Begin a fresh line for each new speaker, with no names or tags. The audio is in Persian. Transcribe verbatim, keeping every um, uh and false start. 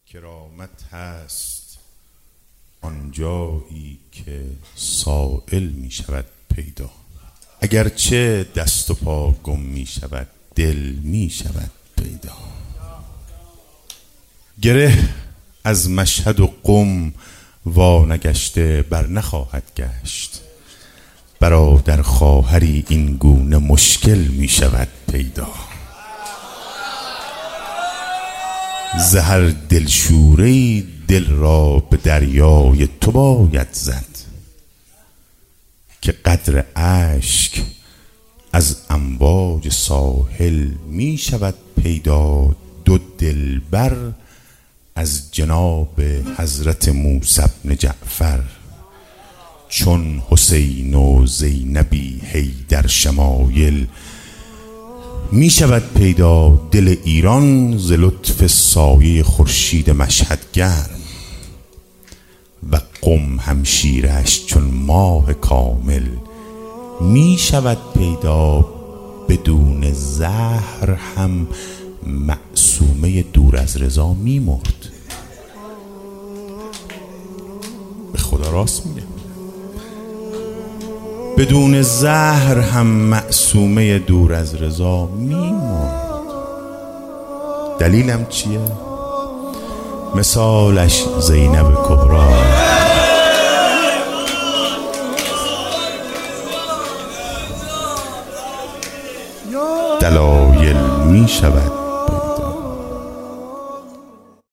کرامت هست آنجایی که سائل می شود پیدا، اگرچه دست و پا گم می شود دل می شود پیدا. گره از مشهد و قم وا نگشته بر نخواهد گشت، برادر خواهری این گونه مشکل می شود پیدا. ز هر دلشوره‌ای دل را به دریای تو باید زد، که قدر اشک از امواج ساحل می شود پیدا. دو دلبر از جناب حضرت موسی بن جعفر، چون حسین و زینبی حیدر شمایل می شود پیدا. دل ایران ز لطف سایه خورشید مشهد گرم، و قم همشیرش چون ماه کامل می شود پیدا. بدون زهر هم معصومه دور از رضا می مرد. به خدا راست میگه، بدون زهر هم معصومه دور از رضا می مرد. دلیلم چیه؟ مثالش زینب کبرا. دلایل می شود